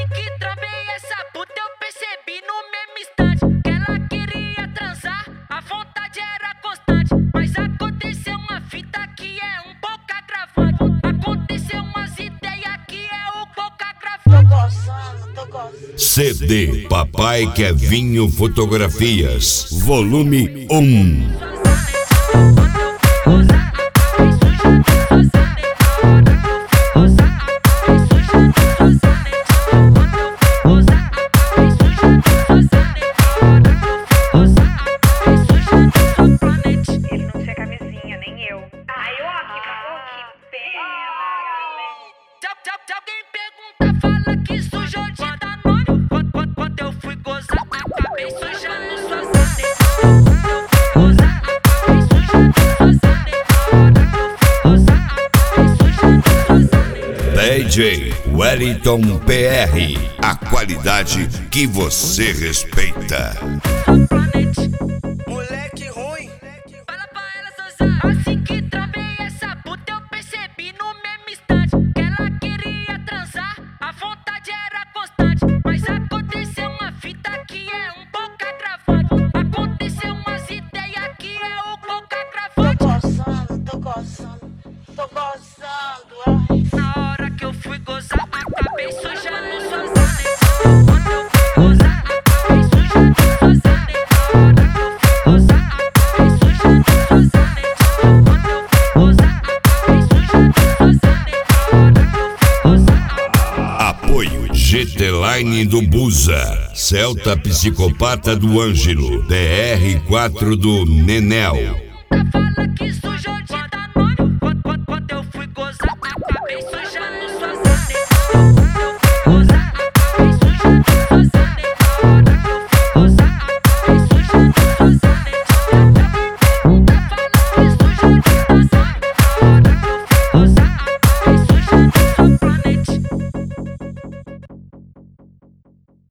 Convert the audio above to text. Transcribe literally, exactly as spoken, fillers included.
Assim que travei essa puta eu percebi no mesmo instante que ela queria transar, a vontade era constante. Mas aconteceu uma fita que é um pouco agravante. Aconteceu umas ideias que é um pouco agravante. Tô gozando, tô gozando. C D Papai Kevinho Fotografias, volume um. Se alguém pergunta, fala que sujou de Danone. Quando, quando eu fui gozar, acabei sujando suas areias. Gozar, acabei sujando suas areias. D J Wellington P R, a qualidade que você respeita. Moleque ruim. Fala pra ela, Zanzar. Assim que travei essa puta eu percebi no mesmo instante que ela queria transar, a vontade era constante. Mas aconteceu uma fita que é um pouco agravante. Aconteceu umas ideias que é um pouco Tô agravante. gozando, tô gozando, tô gozando. Ai. Na hora que eu fui gozar, acabei sujando suas areias. Quando eu fui gozar, acabei sujando suas areias. Na hora que eu fui gozar, acabei sujando suas areias. Quando eu fui gozar, acabei sujando suas areias. Na hora que eu fui gozar. Apoio G T Line do Buza, Celta Psicopata do Ângelo, D R quatro do Nenel.